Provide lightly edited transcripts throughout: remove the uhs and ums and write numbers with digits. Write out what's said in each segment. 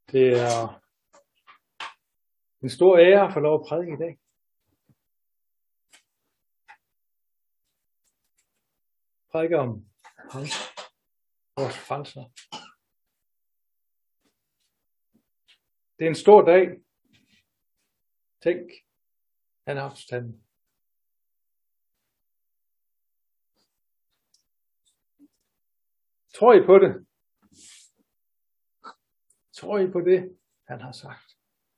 Det er en stor ære at få lov at prædike i dag. Prædike om ham, vores frelser. Det er en stor dag. Tænk, han er opstanden. Tror I på det? Tror I på det, han har sagt?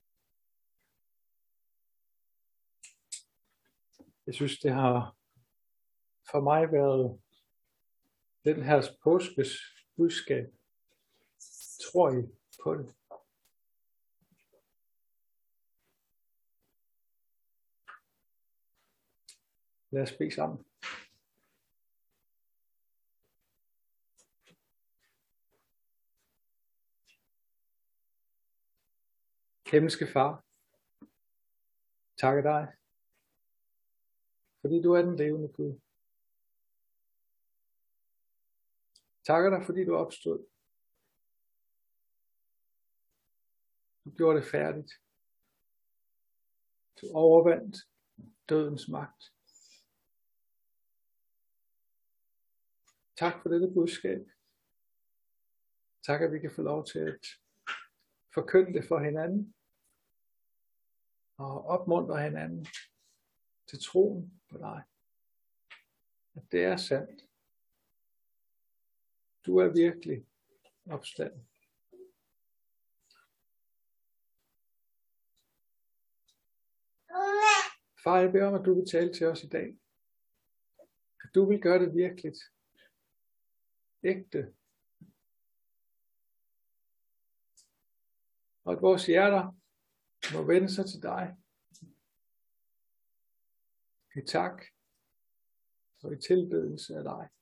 Jeg synes, det har for mig været den her påskes budskab. Tror I på det? Lad os bede sammen. Himmelske Far, takker dig, fordi du er den levende Gud. Takker dig, fordi du opstod. Du gjorde det færdigt. Du overvandt dødens magt. Tak for dette budskab. Tak, at vi kan få lov til at forkynde det for hinanden og opmuntre hinanden til troen på dig. At det er sandt. Du er virkelig opstanden. Far, jeg beder om, at du vil tale til os i dag. At du vil gøre det virkeligt. Ægte. Og at vores hjerter må vende sig til dig. I tak og i tilbedelse af dig.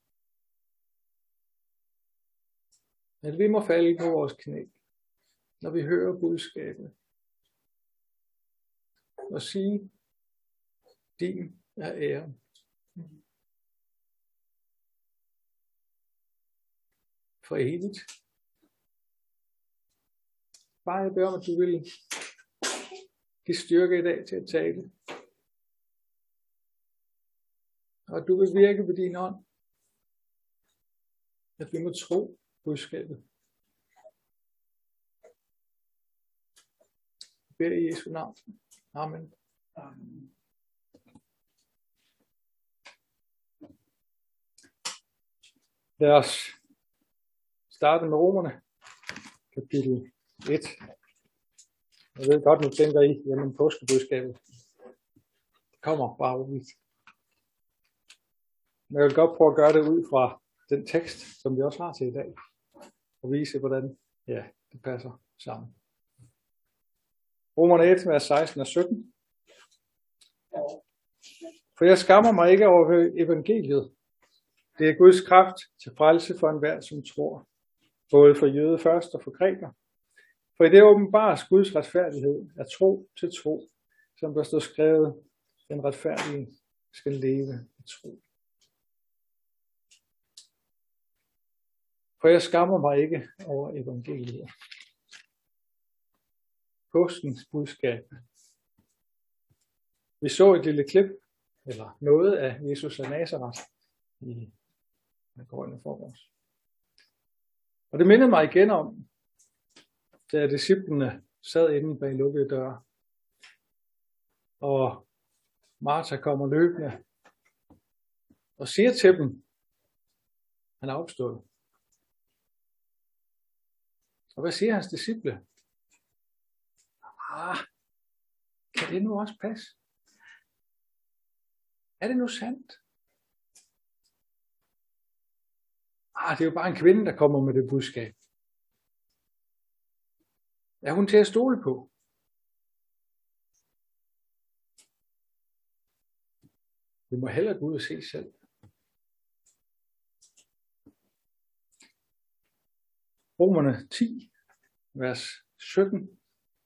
At vi må falde på vores knæ, når vi hører budskabet. Og sige, din er æren. For evigt. Far, jeg beder om, at du vil give styrke i dag til at tale. Og at du vil virke på din ånd. At vi må tro budskabet. Jeg beder i Jesu navn. Amen. Amen. Lad os starte med Romerne, kapitel 1. Jeg ved godt, nu tænker I, jamen påskebudskabet kommer bare roligt. Men jeg vil godt prøve at gøre det ud fra den tekst, som vi også har til i dag, og vise, hvordan det passer sammen. Romerne 1, vers 16 og 17. For jeg skammer mig ikke over evangeliet. Det er Guds kraft til frelse for enhver, som tror, både for jøde først og for græker. For i det åbenbares Guds retfærdighed af tro til tro, som der står skrevet, den retfærdige skal leve i tro. For jeg skammer mig ikke over evangeliet. Påskens budskab. Vi så et lille klip, eller noget af Jesus af Nazareth i grønne forgårs. Og det mindede mig igen om, da disciplene sad inde bag lukkede døre, og Martha kommer løbende og siger til dem, han er opstået. Og hvad siger hans disciple? Kan det nu også passe? Er det nu sandt? Det er jo bare en kvinde, der kommer med det budskab. Er hun til at stole på? Vi må hellere gå ud og se selv. Romerne 10, vers 17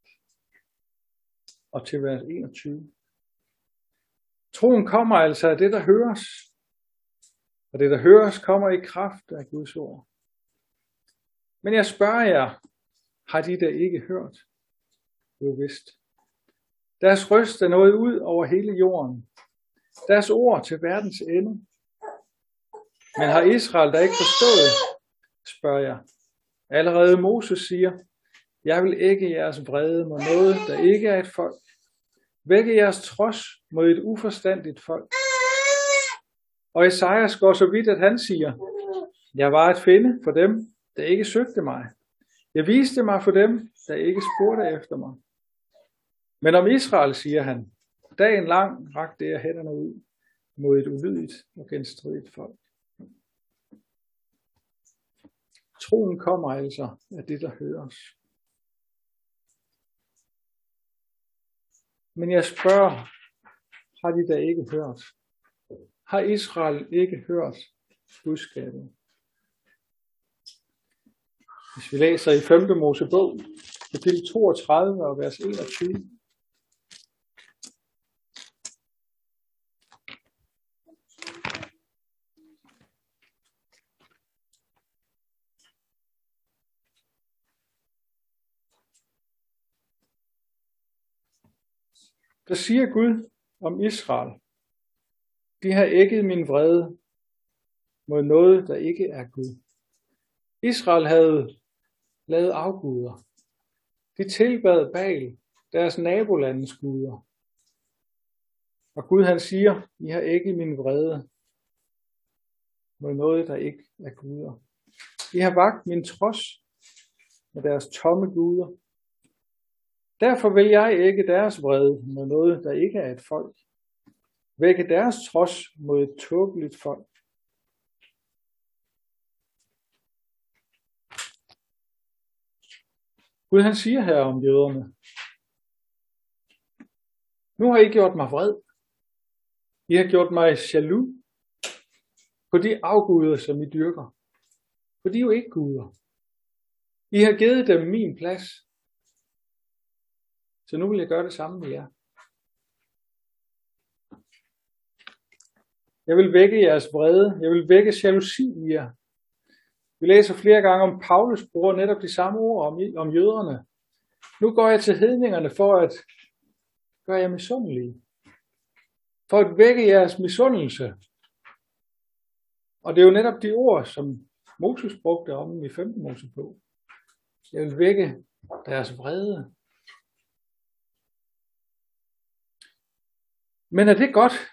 og til vers 21. Troen kommer altså af det, der høres. Og det, der høres, kommer i kraft af Guds ord. Men jeg spørger jer, har de da ikke hørt? Jo vist. Deres røst er nået ud over hele jorden. Deres ord til verdens ende. Men har Israel da ikke forstået, spørger jeg. Allerede Moses siger, jeg vil ikke jeres vrede mod noget, der ikke er et folk. Vække jeres trods mod et uforstandigt folk. Og Esajas går så vidt, at han siger, jeg var at finde for dem, der ikke søgte mig. Jeg viste mig for dem, der ikke spurgte efter mig. Men om Israel, siger han, dagen lang rakte jeg hænderne ud mod et ulydigt og genstridigt folk. Troen kommer altså af det, der høres. Men jeg spørger, har de da ikke hørt? Har Israel ikke hørt budskabet? Hvis vi læser i 5. Mosebog, kapitel 32 og vers 21. Der siger Gud om Israel, de har ægget min vrede mod noget, der ikke er Gud. Israel havde lavet afguder. De tilbad Baal, deres nabolandes guder. Og Gud han siger, I har ægget min vrede mod noget, der ikke er guder. I har vakt min trods med deres tomme guder. Derfor vil jeg ikke deres vrede mod noget, der ikke er et folk. Vække deres trods mod et tåbeligt folk. Gud han siger her om jøderne, nu har I gjort mig vred. I har gjort mig jaloux på de afguder, som I dyrker. For de er jo ikke guder. I har givet dem min plads. Så nu vil jeg gøre det samme med jer. Jeg vil vække jeres vrede. Jeg vil vække jalousi i jer. Vi læser flere gange om Paulus bruger netop de samme ord om jøderne. Nu går jeg til hedningerne for at gøre jer misundelige. For at vække jeres misundelse. Og det er jo netop de ord, som Moses brugte om i 5. Mosebog. Jeg vil vække deres vrede. Men er det godt?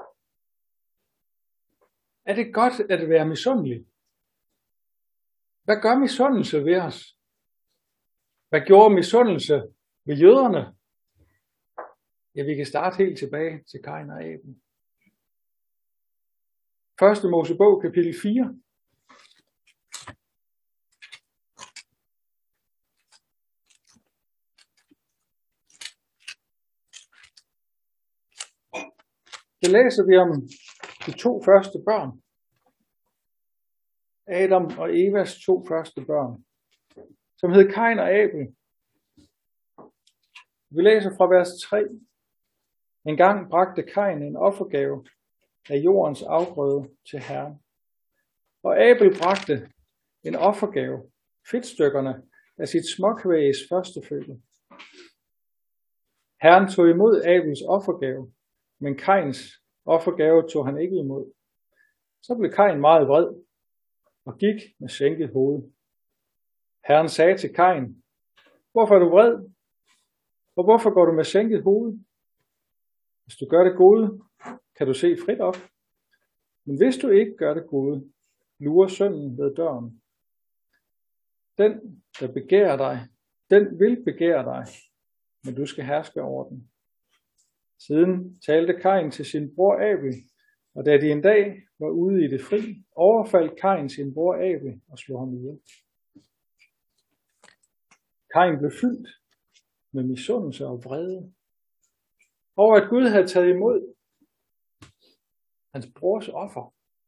Er det godt at være misundelig? Hvad gør misundelse ved os? Hvad gjorde misundelse ved jøderne? Ja, vi kan starte helt tilbage til Kain og Abel. 1. Mosebog, kapitel 4. Så læser vi om de 2 første børn. Adam og Evas 2 første børn, som hed Kain og Abel. Vi læser fra vers 3. En gang bragte Kain en offergave af jordens afgrøde til Herren. Og Abel bragte en offergave, fedtstykkerne af sit småkvægs førstefødte. Herren tog imod Abels offergave, men Kains offergave tog han ikke imod. Så blev Kain meget vred og gik med sænket hoved. Herren sagde til Kain, hvorfor er du vred? Og hvorfor går du med sænket hoved? Hvis du gør det gode, kan du se frit op. Men hvis du ikke gør det gode, lurer synden ved døren. Den, der begærer dig, den vil begære dig, men du skal herske over den. Siden talte Kain til sin bror Abel, og da de en dag var ude i det fri, overfaldt Kain sin bror Abel og slog ham ihjel. Kain blev fyldt med misundelse og vrede over at Gud havde taget imod hans brors offer.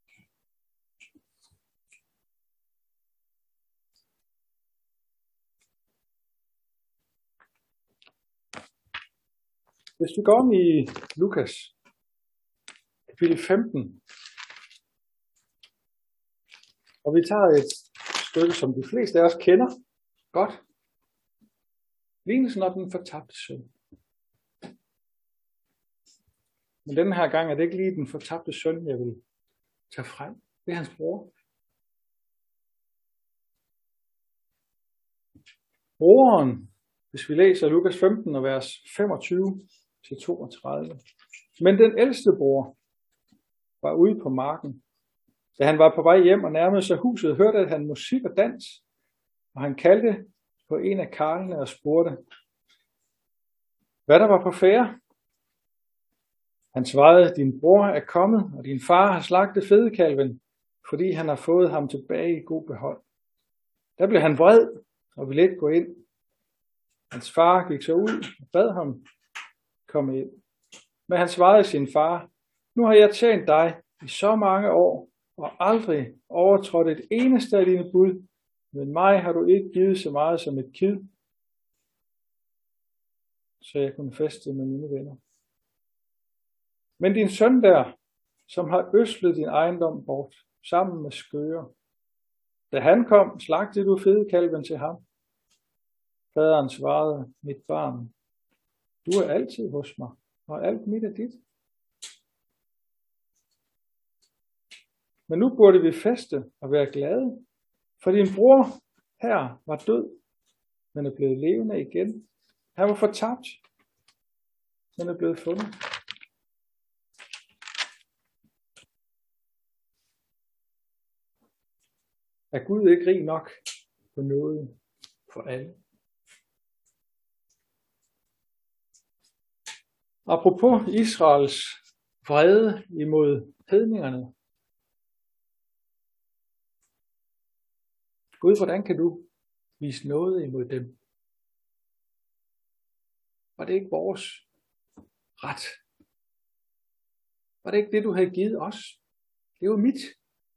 Hvis vi går om i Lukas, kapitel 15, og vi tager et stykke, som de fleste af os kender godt, Lignelsen om den fortabte søn. Men denne her gang er det ikke lige den fortabte søn, jeg vil tage frem. Det er hans bror. Broren, hvis vi læser Lukas 15 og vers 25-32. Men den ældste bror var ude på marken. Da han var på vej hjem og nærmede sig huset, hørte han musik og dans, og han kaldte på en af karlene og spurgte, hvad der var på færde. Han svarede, din bror er kommet, og din far har slagtet fedekalven, fordi han har fået ham tilbage i god behold. Der blev han vred og ville ikke gå ind. Hans far gik så ud og bad ham komme ind. Men han svarede sin far, nu har jeg tjent dig i så mange år, og aldrig overtrådt et eneste af dine bud, men mig har du ikke givet så meget som et kid, så jeg kunne feste med mine venner. Men din søn der, som har ødslet din ejendom bort, sammen med skøre, da han kom, slagtede du fedekalven til ham. Faderen svarede, mit barn, du er altid hos mig, og alt mit er dit. Men nu burde vi feste og være glade, for din bror her var død, men er blevet levende igen. Han var fortabt, men er blevet fundet. Er Gud ikke rig nok på noget for alle? Apropos Israels vrede imod hedningerne. Gud, hvordan kan du vise noget imod dem? Var det ikke vores ret? Var det ikke det, du havde givet os? Det var mit.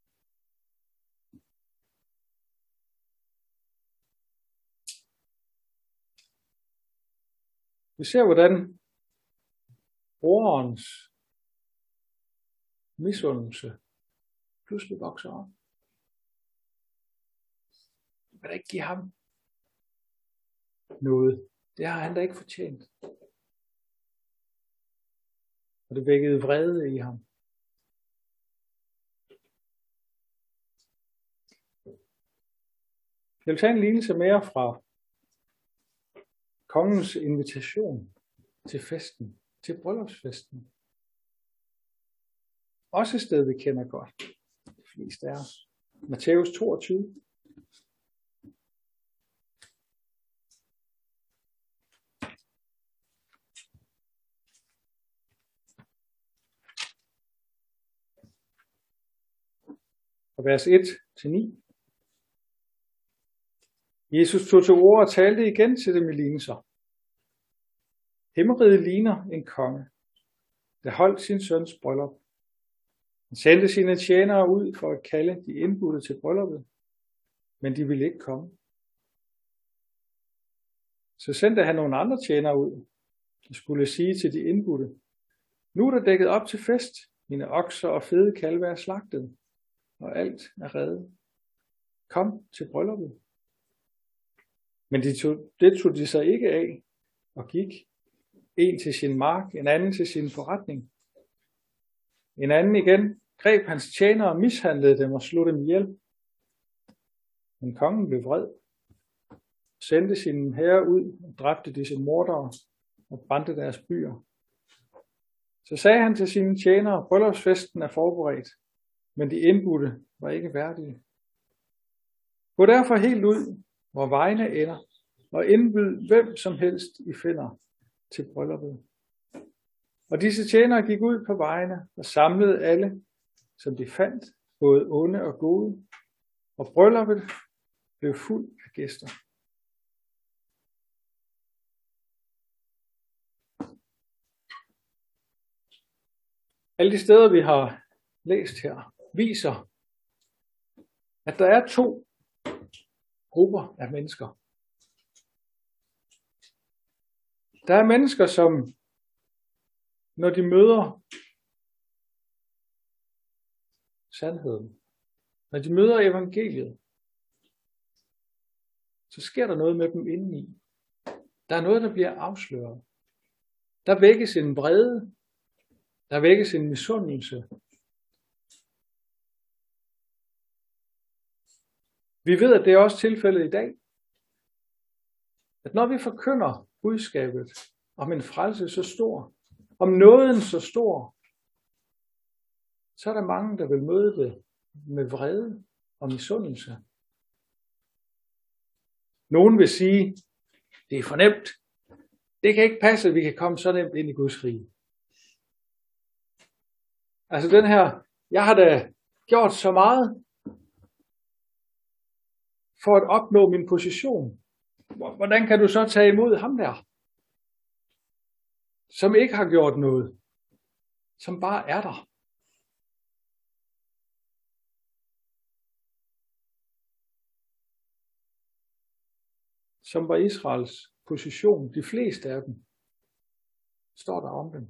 Vi ser, hvordan brorens misundelse pludselig vokser op. Man kan da ikke give ham noget. Det har han da ikke fortjent. Og det vækkede vrede i ham. Jeg vil tage en lignelse mere fra kongens invitation til festen, til bryllupsfesten. Også et sted, vi kender godt, de fleste af os. Matthæus 22. Og vers 1-9. Jesus tog til orde og talte igen til dem i lignelser. Himmeriget ligner en konge, der holdt sin søns bryllup. Han sendte sine tjenere ud for at kalde de indbudte til brylluppet, men de ville ikke komme. Så sendte han nogle andre tjenere ud, der skulle sige til de indbudte, nu er der dækket op til fest, mine okser og fede kalve er slagtet, og alt er reddet. Kom til brylluppet. Men det tog de sig ikke af, og gik. En til sin mark, en anden til sin forretning. En anden igen greb hans tjenere og mishandlede dem og slog dem ihjel. Men kongen blev vred, sendte sine herrer ud og dræbte disse mordere og brændte deres byer. Så sagde han til sine tjenere, bryllupsfesten er forberedt, men de indbudte var ikke værdige. Gå derfor helt ud, hvor vejene ender, og indbyd hvem som helst I finder til brylluppet. Og disse tjenere gik ud på vejene og samlede alle, som de fandt, både onde og gode, og brylluppet blev fuld af gæster. Alle de steder, vi har læst her, viser, at der er to grupper af mennesker. Der er mennesker, som når de møder sandheden, når de møder evangeliet, så sker der noget med dem indeni. Der er noget, der bliver afsløret. Der vækkes en vrede. Der vækkes en misundelse. Vi ved, at det er også tilfældet i dag. At når vi forkynder budskabet om en frelse så stor, om nåden så stor, så er der mange, der vil møde det med vrede og misundelse. Nogen vil sige, det er for nemt. Det kan ikke passe, at vi kan komme så nemt ind i Guds rige. Altså den her, jeg har da gjort så meget for at opnå min position. Hvordan kan du så tage imod ham der, som ikke har gjort noget, som bare er der? Som var Israels position, de fleste af dem, står der om dem.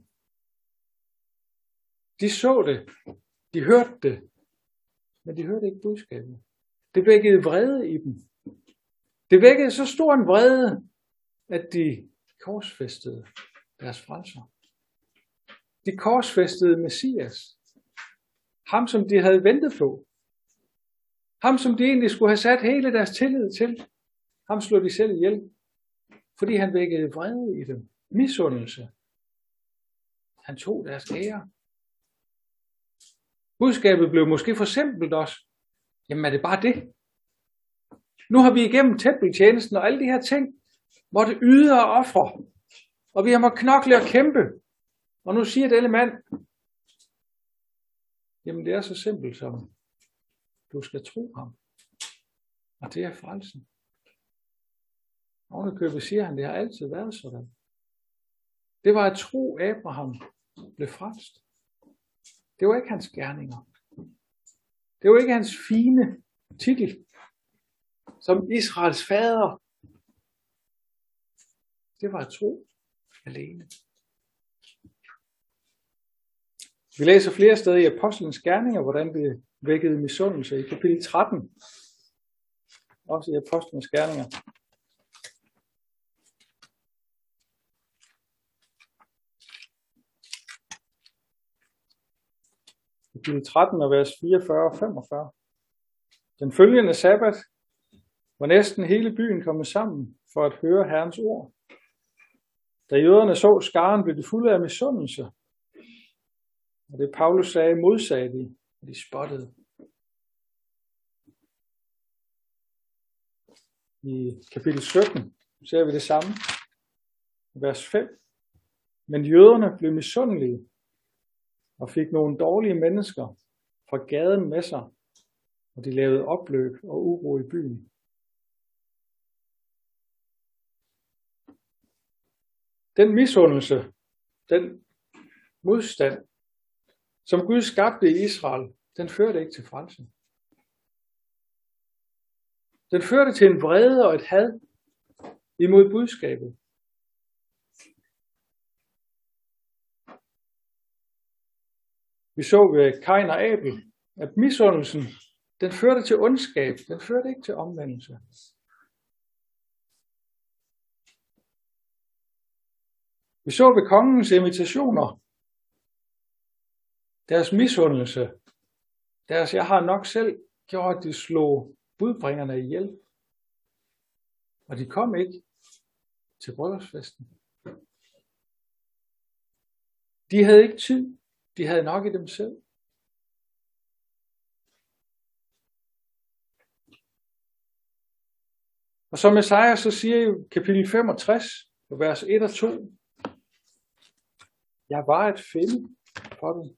De så det, de hørte det, men de hørte ikke budskabet. Det vækkede vrede i dem. Det vækkede så stor en vrede, at de korsfæstede deres frelser. De korsfæstede Messias. Ham, som de havde ventet på. Ham, som de egentlig skulle have sat hele deres tillid til. Ham slog de selv ihjel, fordi han vækkede vrede i dem. Misundelse. Han tog deres ære. Budskabet blev måske for simpelt også. Jamen er det bare det? Nu har vi igennem tempeltjenesten og alle de her ting, måtte yde og ofre. Og vi har måttet knokle og kæmpe. Og nu siger denne mand, jamen det er så simpelt som, du skal tro ham. Og det er frelsen. Ovenikøbet siger han, det har altid været sådan. Det var at tro Abraham blev frelst. Det var ikke hans gerninger. Det var ikke hans fine titel som Israels fader. Det var at tro alene. Vi læser flere steder i Apostlenes Gerninger, hvordan det vækkede misundelse i kapitel 13. Også i Apostlenes Gerninger. Kapitel 13 og vers 44 og 45. Den følgende sabbat var næsten hele byen kommet sammen for at høre Herrens ord. Da jøderne så skaren, blev de fulde af misundelse. Og det Paulus sagde, modsagde de, og de spottede. I kapitel 17 ser vi det samme. Vers 5. Men jøderne blev misundelige og fik nogle dårlige mennesker fra gaden med sig, og de lavede opløb og uro i byen. Den misundelse, den modstand, som Gud skabte i Israel, den førte ikke til frelse. Den førte til en vrede og et had imod budskabet. Vi så ved Kain og Abel, at misundelsen, den førte til ondskab, den førte ikke til omvendelse. Vi så ved kongens invitationer, deres misundelse, deres jeg har nok selv gjort, at de slog budbringerne ihjel. Og de kom ikke til bryllupsfesten. De havde ikke tid. De havde nok i dem selv. Og som Esajas så siger i kapitel 65, vers 1 og 2, jeg var et finde for dem.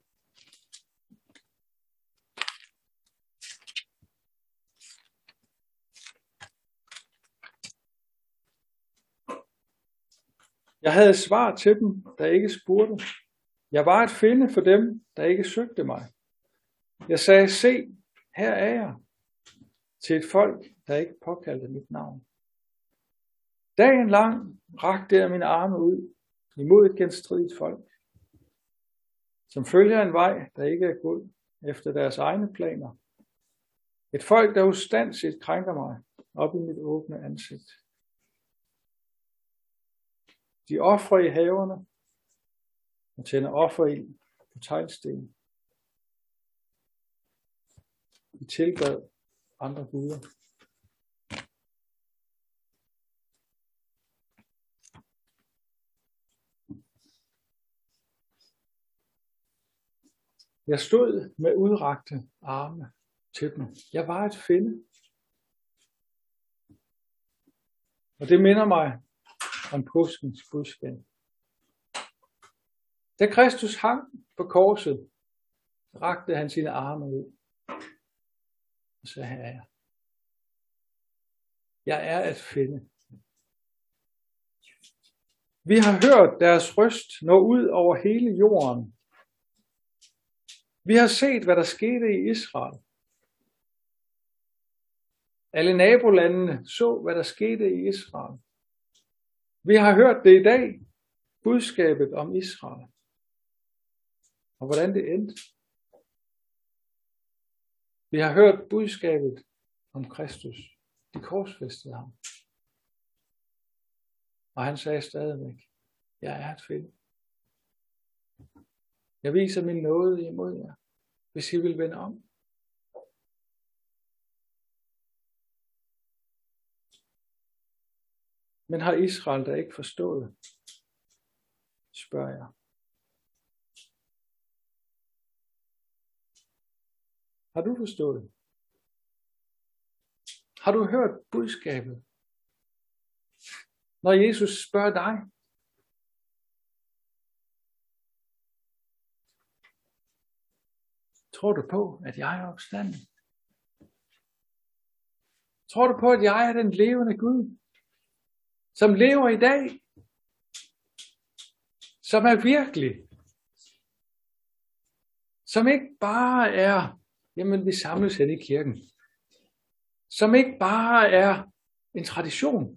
Jeg havde svar til dem, der ikke spurgte. Jeg var et finde for dem, der ikke søgte mig. Jeg sagde, se, her er jeg, til et folk, der ikke påkaldte mit navn. Dagen lang rakte jeg mine arme ud imod et genstridigt folk, som følger en vej, der ikke er god efter deres egne planer. Et folk, der ustandsigt krænker mig op i mit åbne ansigt. De ofrer i haverne og tænder offerild på teglstenen. De tilbad andre guder. Jeg stod med udrakte arme til dem. Jeg var et finde. Og det minder mig om påskens budskab. Da Kristus hang på korset, rakte han sine arme ud. Og så her er jeg. Jeg er at finde. Vi har hørt deres røst nå ud over hele jorden. Vi har set, hvad der skete i Israel. Alle nabolandene så, hvad der skete i Israel. Vi har hørt det i dag, budskabet om Israel. Og hvordan det endte. Vi har hørt budskabet om Kristus. De korsfæstede ham. Og han sagde stadigvæk, jeg er at finde. Jeg viser min nåde imod jer, hvis I vil vende om. Men har Israel da ikke forstået? Spørger jeg. Har du forstået? Har du hørt budskabet? Når Jesus spørger dig, tror du på, at jeg er opstanden? Tror du på, at jeg er den levende Gud, som lever i dag, som er virkelig, som ikke bare er, jamen vi samles her i kirken, som ikke bare er en tradition.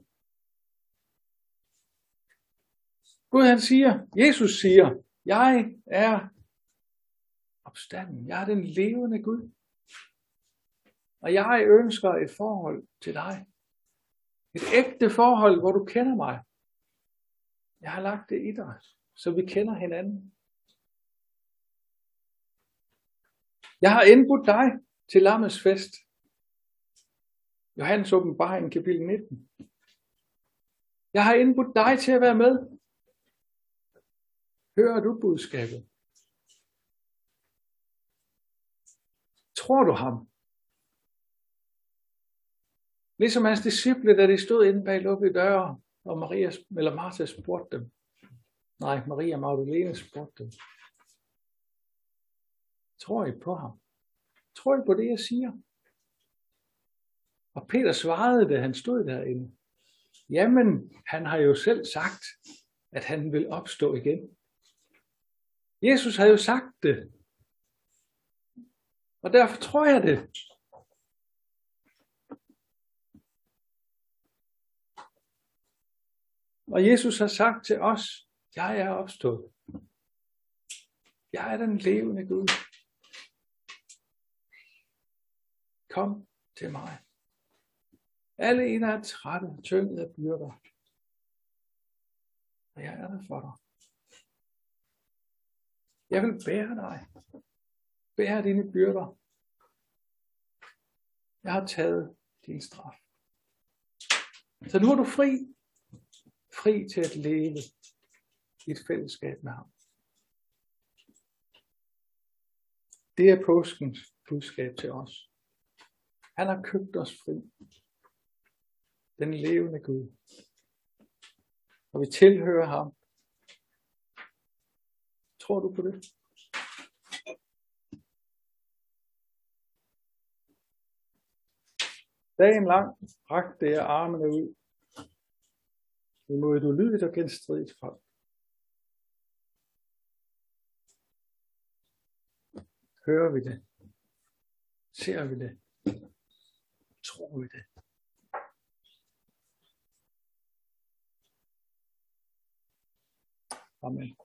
Gud han siger, Jesus siger, jeg er opstanden, jeg er den levende Gud, og jeg ønsker et forhold til dig. Et ægte forhold, hvor du kender mig. Jeg har lagt det i dig, så vi kender hinanden. Jeg har indbudt dig til lammets fest. Johannes åbenbaring kapitel 19. Jeg har indbudt dig til at være med. Hører du budskabet? Tror du ham? Ligesom hans disciple, da de stod inde bag lukkede døre, og Martha spurgte dem. Nej, Maria Magdalene spurgte dem. Tror I på ham? Tror I på det, jeg siger? Og Peter svarede, da han stod derinde. Jamen, han har jo selv sagt, at han vil opstå igen. Jesus havde jo sagt det. Og derfor tror jeg det. Og Jesus har sagt til os, jeg er opstået. Jeg er den levende Gud. Kom til mig. Alle en er trætte, tynget af byrder. Og jeg er der for dig. Jeg vil bære dig. Bære dine byrder. Jeg har taget din straf. Så nu er du fri. Fri til at leve i et fællesskab med ham. Det er påskens budskab til os. Han har købt os fri. Den levende Gud. Og vi tilhører ham. Tror du på det? Dagen lang rakte jeg armene ud imod et ulydigt og genstridigt folk. Hører vi det? Ser vi det? Tror vi det? Amen.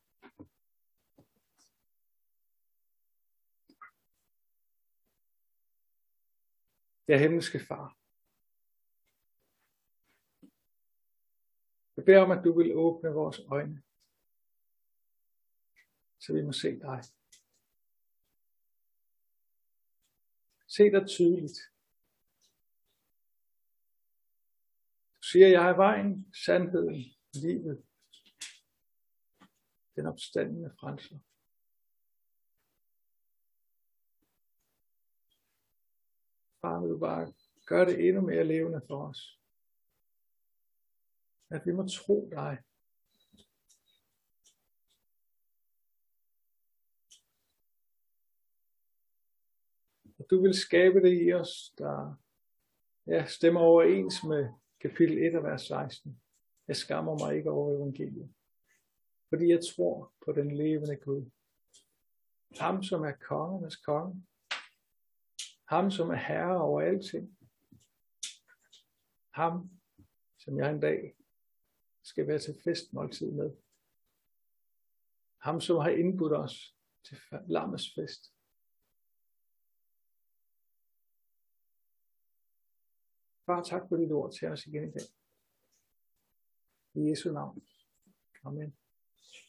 Ja, himmelske Far. Jeg beder om, at du vil åbne vores øjne, så vi må se dig. Se dig tydeligt. Du siger, jeg er vejen, sandheden, livet, den opstandende frelser. Far, vil du bare gøre det endnu mere levende for os. At vi må tro dig. At du vil skabe det i os, der stemmer overens med kapitel 1 og vers 16. Jeg skammer mig ikke over evangeliet, fordi jeg tror på den levende Gud. Ham, som er kongernes konge. Ham, som er herre over alting. Ham, som jeg en dag skal være til festmåltid med. Ham, som har indbudt os til lammets fest. Far, tak for dit ord til os igen i dag. I Jesu navn. Amen.